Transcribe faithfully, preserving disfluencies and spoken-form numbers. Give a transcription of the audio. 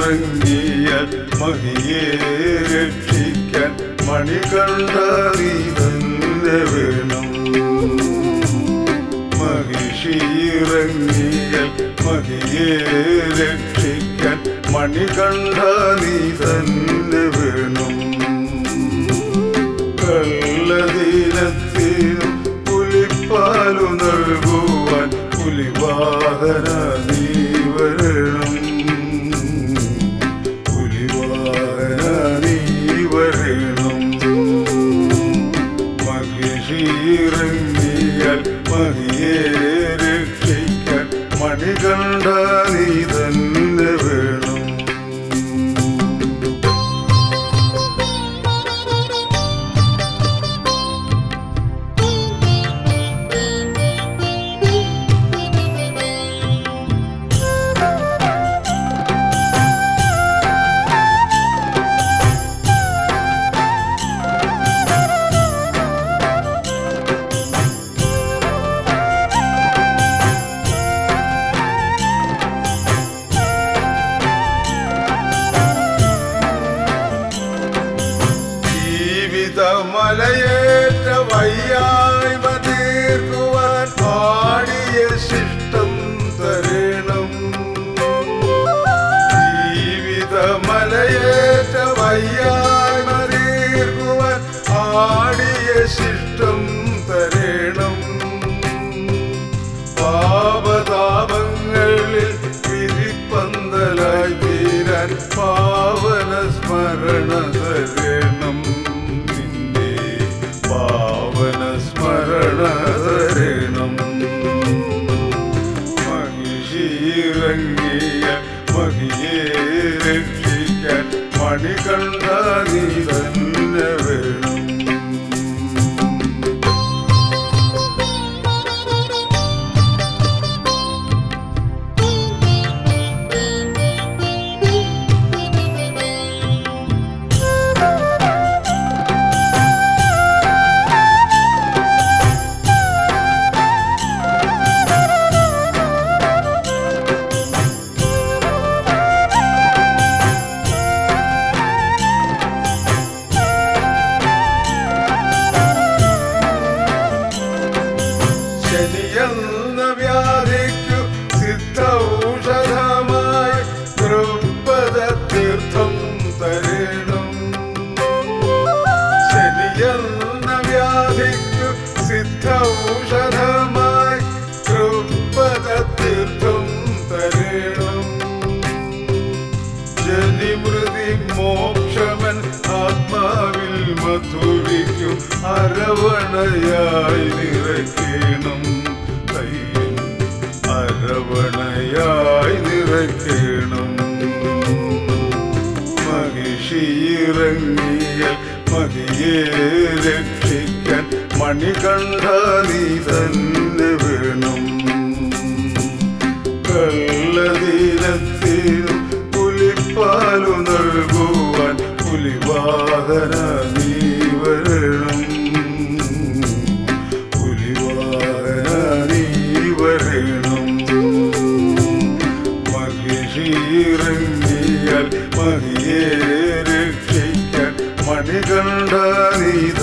മഹിഷിറങ്ങിയാൽ മഹിയെ രക്ഷിക്കാൻ മണികണ്ഠ നീ തന്നെ വേണം. മഹിഷിറങ്ങിയാൽ മഹിയെ രക്ഷിക്കാൻ മണികണ്ഠ നീ തന്നെ വേണം. കള്ളദീനത്തിനും പുലിപ്പാലു നൽകുവാൻ പുലിവാഹന നീ വരണം. പുലിവാഹന നീ വരണം. മഹിഷിറങ്ങിയാൽ മഹിയെ രക്ഷിക്കാൻ മണികണ്ഠ നീ തന്നെ വേണം. മലയേറ്റ വയ്യായ്മ തീർക്കുവാൻ പാടിയ ശിഷ്ടം തരണം. ജീവിത മലയേറ്റ വയ്യായ്മ തീർക്കുവാൻ പാടിയ ശിഷ്ടം തരണം. പാപതാപങ്ങളിൽ വിരിപ്പന്തലായി തീരാൻ പാവന സ്മരണ തരണം. പാവന സ്മരണ തരണം. മഹിഷിറങ്ങിയ മഹിയെ രക്ഷിക്കാൻ മണികണ്ഠ നീ തന്നെ വേണം. ശനിയെന്ന വ്യാധിക്കു സിദ്ധൌഷധമായി ദ്രുപദ തീർത്ഥം തരണം. ശനിയെന്ന വ്യാധിക്കു സിദ്ധൌഷധമായി ദ്രുപദ തീർത്ഥം തരണം. ജനിമൃതി മോക്ഷമൻ ആത്മാവിൽ മധുരിക്കും അരവണയായി നിറയ്ക്കണം. കയ്യിൽ അരവണയായി നിറയ്ക്കണം. മഹിഷിറങ്ങിയാൽ മഹിയെ രക്ഷിക്കാൻ മണികണ്ഠ നീ തന്നെ വേണം. കള്ളദീനത്തിനും പുലിപ്പാലു നൽകുവാൻ പുലിവാഹന നീ വരണം. പുലിവാഹന നീ വരണം. മഹിഷിറങ്ങിയാൽ മഹിയെ രക്ഷിക്കാൻ മണികണ്ഠ നീ